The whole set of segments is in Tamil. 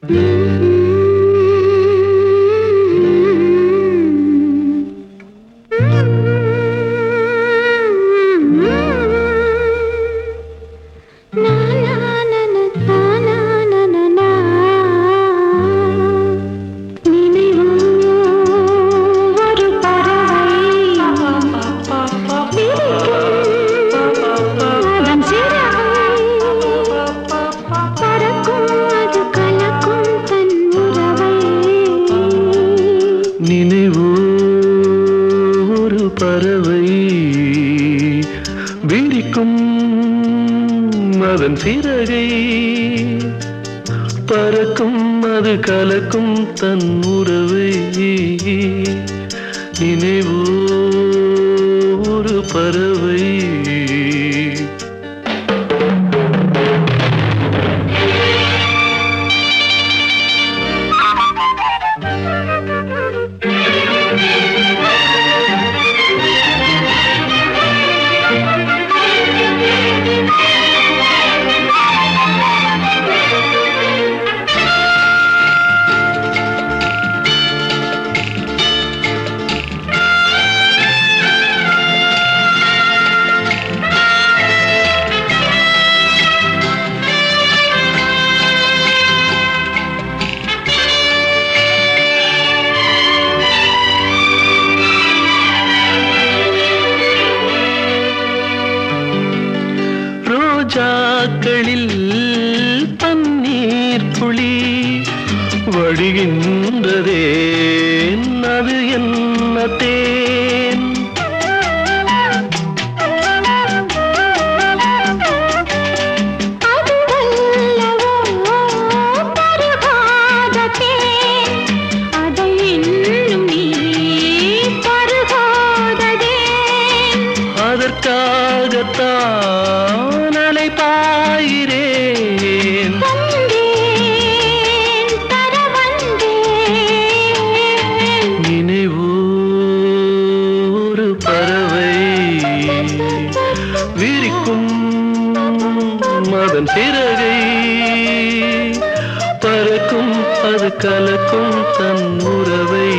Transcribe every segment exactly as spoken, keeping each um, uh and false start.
பறவை விரிக்கும் அதன் சிறகை பறக்கும் அது கலக்கும் தன் உறவை நினைவோ ஒரு பறவை ரோஜாக்களில் பன்னீர் துளி வழிகின்றதே அது என்ன தேன் அதற்காகத்தான் அலைபாயிரேன் நினைவோ ஒரு பறவை விரிக்கும் அதன் சிறகை பறக்கும் அது கலக்கும் தன் உறவை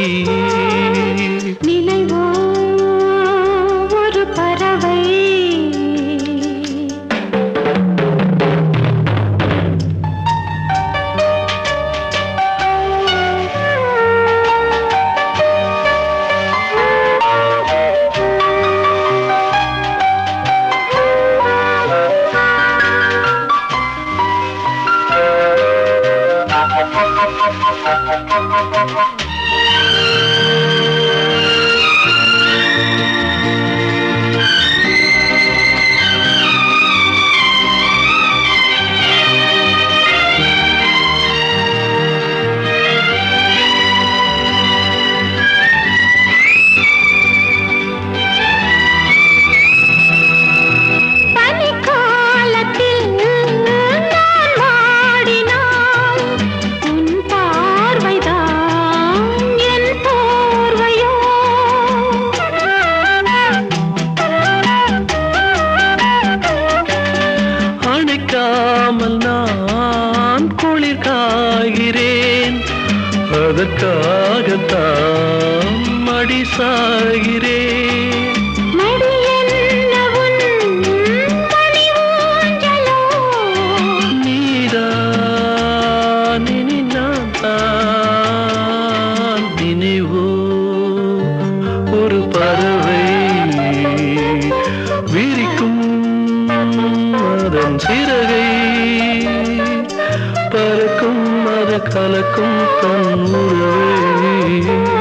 அணைக்காமல் நான் குளிர் காய்கிறேன் அதற்காகத்தான் மடி சாகிறேன் நீதான் இனி நான் தான் நினைவோ ஒரு பறவை விரிக்கும் அதன் சிறகை பறக்கும் அது கலக்கும் தன் உறவை